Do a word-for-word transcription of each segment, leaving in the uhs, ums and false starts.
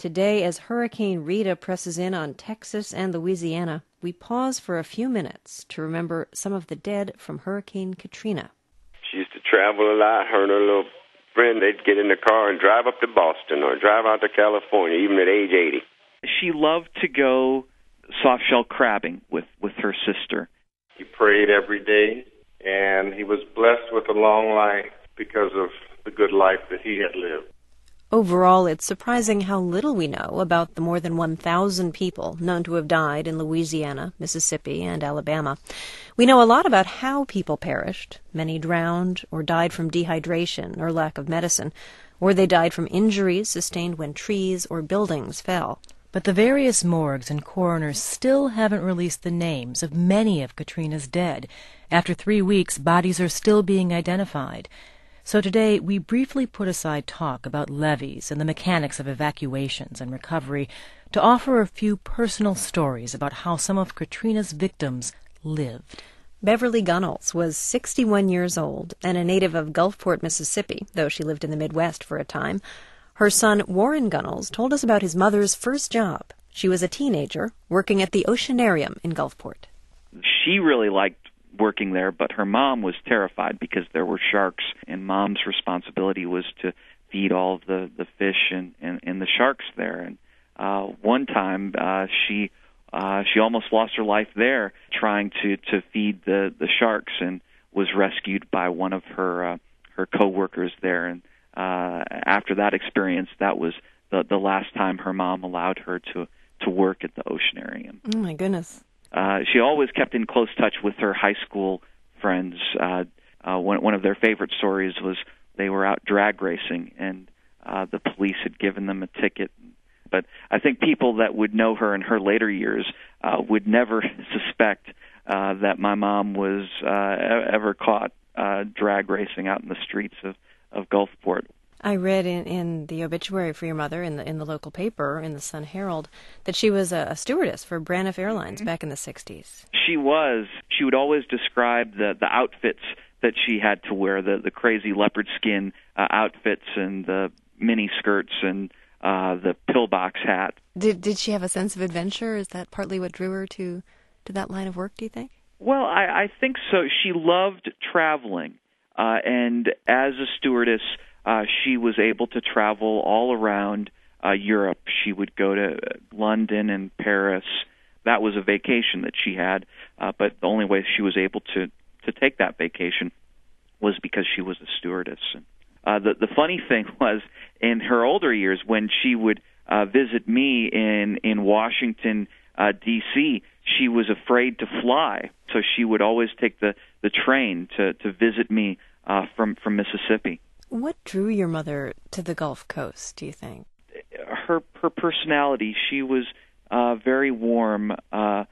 Today, as Hurricane Rita presses in on Texas and Louisiana, we pause for a few minutes to remember some of the dead from Hurricane Katrina. She used to travel a lot. Her and her little friend, they'd get in the car and drive up to Boston or drive out to California, even at age eighty. She loved to go soft-shell crabbing with, with her sister. He prayed every day, and he was blessed with a long life because of the good life that he had lived. Overall, it's surprising how little we know about the more than one thousand people known to have died in Louisiana, Mississippi, and Alabama. We know a lot about how people perished. Many drowned or died from dehydration or lack of medicine, or they died from injuries sustained when trees or buildings fell. But the various morgues and coroners still haven't released the names of many of Katrina's dead. After three weeks, bodies are still being identified. So today, we briefly put aside talk about levees and the mechanics of evacuations and recovery to offer a few personal stories about how some of Katrina's victims lived. Beverly Gunnels was sixty-one years old and a native of Gulfport, Mississippi, though she lived in the Midwest for a time. Her son, Warren Gunnels, told us about his mother's first job. She was a teenager working at the Oceanarium in Gulfport. She really liked working there, but her mom was terrified because there were sharks, and Mom's responsibility was to feed all of the, the fish and, and, and the sharks there. And uh, one time uh, she uh, she almost lost her life there trying to, to feed the, the sharks, and was rescued by one of her uh, her co-workers there. And uh, after that experience, that was the, the last time her mom allowed her to, to work at the Oceanarium. Oh, my goodness. Uh, she always kept in close touch with her high school friends. Uh, uh, one, one of their favorite stories was they were out drag racing, and uh, the police had given them a ticket. But I think people that would know her in her later years uh, would never suspect uh, that my mom was uh, ever caught uh, drag racing out in the streets of, of Gulfport. I read in, in the obituary for your mother in the in the local paper, in the Sun Herald, that she was a, a stewardess for Braniff Airlines mm-hmm. back in the sixties. She was. She would always describe the, the outfits that she had to wear, the, the crazy leopard skin uh, outfits and the mini skirts and uh, the pillbox hat. Did did she have a sense of adventure? Is that partly what drew her to, to that line of work, do you think? Well, I, I think so. She loved traveling, uh, and as a stewardess, Uh, she was able to travel all around uh, Europe. She would go to London and Paris. That was a vacation that she had, uh, but the only way she was able to, to take that vacation was because she was a stewardess. Uh, the, the funny thing was, in her older years, when she would uh, visit me in, in Washington, uh, D C, she was afraid to fly, so she would always take the, the train to, to visit me uh, from, from Mississippi. What drew your mother to the Gulf Coast, do you think? Her her personality. She was uh, very warm uh,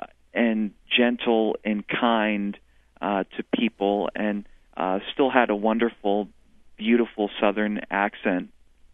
and gentle and kind uh, to people, and uh, still had a wonderful, beautiful Southern accent.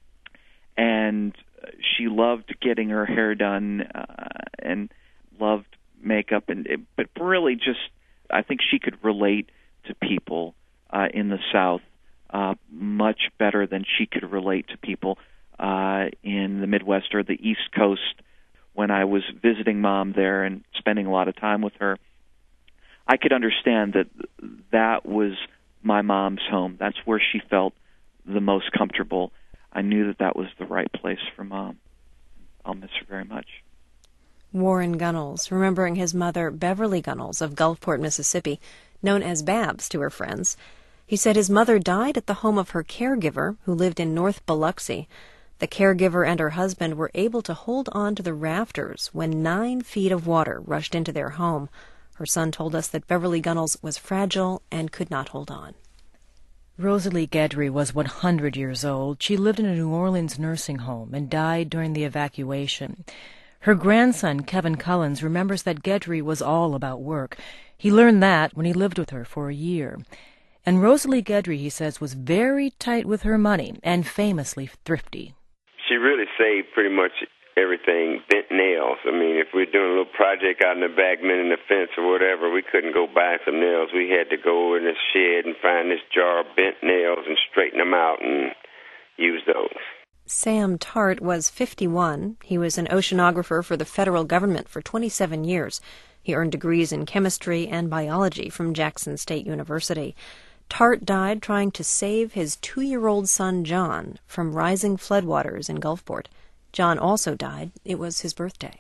And she loved getting her hair done uh, and loved makeup, and but really just, I think she could relate to people uh, in the South Uh, much better than she could relate to people uh, in the Midwest or the East Coast. When I was visiting Mom there and spending a lot of time with her, I could understand that that was my mom's home. That's where she felt the most comfortable. I knew that that was the right place for Mom. I'll miss her very much. Warren Gunnels, remembering his mother, Beverly Gunnels of Gulfport, Mississippi, known as Babs to her friends. He said his mother died at the home of her caregiver, who lived in North Biloxi. The caregiver and her husband were able to hold on to the rafters when nine feet of water rushed into their home. Her son told us that Beverly Gunnels was fragile and could not hold on. Rosalie Guedry was one hundred years old. She lived in a New Orleans nursing home and died during the evacuation. Her grandson, Kevin Cullens, remembers that Guedry was all about work. He learned that when he lived with her for a year. And Rosalie Guedry, he says, was very tight with her money and famously thrifty. She really saved pretty much everything, bent nails. I mean, if we were doing a little project out in the back, mending the fence or whatever, we couldn't go buy some nails. We had to go in the shed and find this jar of bent nails and straighten them out and use those. Sam Tart was fifty-one. He was an oceanographer for the federal government for twenty-seven years. He earned degrees in chemistry and biology from Jackson State University. Tart died trying to save his two-year-old son John from rising floodwaters in Gulfport. John also died. It was his birthday.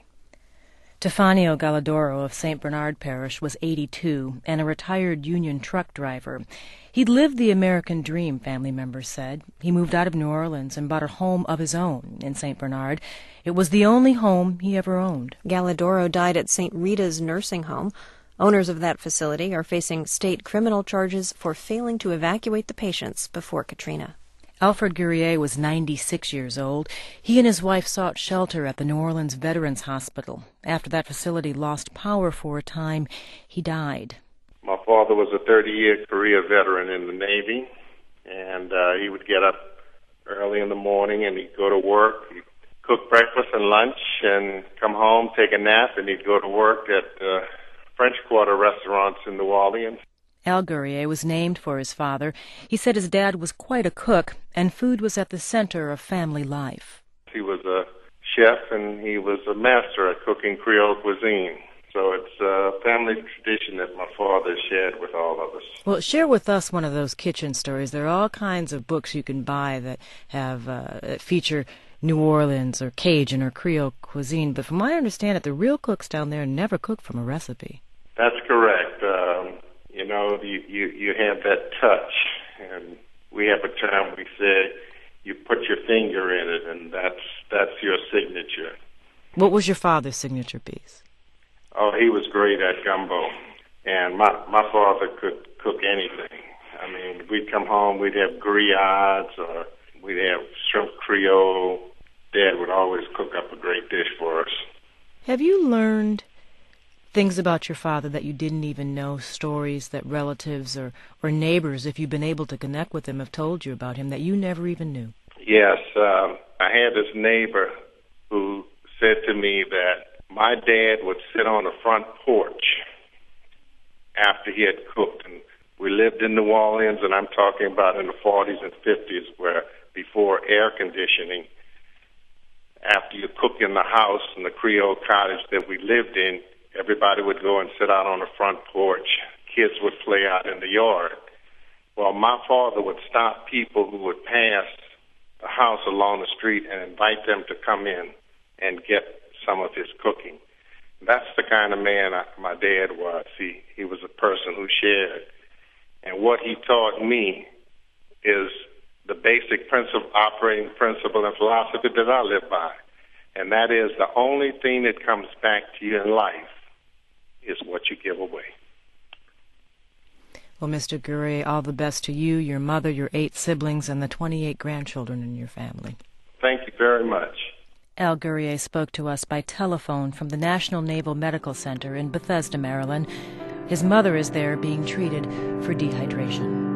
Tefanio Galadoro of Saint Bernard Parish was eighty-two and a retired union truck driver. He'd lived the American dream, family members said. He moved out of New Orleans and bought a home of his own in Saint Bernard. It was the only home he ever owned. Galadoro died at Saint Rita's nursing home. Owners of that facility are facing state criminal charges for failing to evacuate the patients before Katrina. Alfred Guerrier was ninety-six years old. He and his wife sought shelter at the New Orleans Veterans Hospital. After that facility lost power for a time, he died. My father was a thirty-year career veteran in the Navy, and uh, he would get up early in the morning and he'd go to work. He'd cook breakfast and lunch and come home, take a nap, and he'd go to work at uh, French Quarter restaurants in New Orleans. Al Guerrier was named for his father. He said his dad was quite a cook, and food was at the center of family life. He was a chef, and he was a master at cooking Creole cuisine. So it's a family tradition that my father shared with all of us. Well, share with us one of those kitchen stories. There are all kinds of books you can buy that have uh, that feature New Orleans or Cajun or Creole cuisine, but from what I understand it, the real cooks down there never cook from a recipe. That's correct. Um, you know, you, you, you have that touch, and we have a term we say you put your finger in it, and that's that's your signature. What was your father's signature piece? Oh, he was great at gumbo, and my my father could cook anything. I mean, we'd come home, we'd have griots, or we'd have shrimp Creole. Dad would always cook up a great dish for us. Have you learned things about your father that you didn't even know, stories that relatives or, or neighbors, if you've been able to connect with them, have told you about him that you never even knew? Yes, um, I had this neighbor who said to me that my dad would sit on the front porch after he had cooked. And we lived in New Orleans, and I'm talking about in the forties and fifties, where before air conditioning, after you cook in the house in the Creole cottage that we lived in, everybody would go and sit out on the front porch. Kids would play out in the yard. Well, my father would stop people who would pass the house along the street and invite them to come in and get some of his cooking. That's the kind of man I, my dad was. He he was a person who shared. And what he taught me is the basic principle, operating principle and philosophy that I live by. And that is the only thing that comes back to you in life is what you give away. Well, Mister Guerrier, all the best to you, your mother, your eight siblings, and the twenty-eight grandchildren in your family. Thank you very much. Al Guerrier spoke to us by telephone from the National Naval Medical Center in Bethesda, Maryland. His mother is there being treated for dehydration.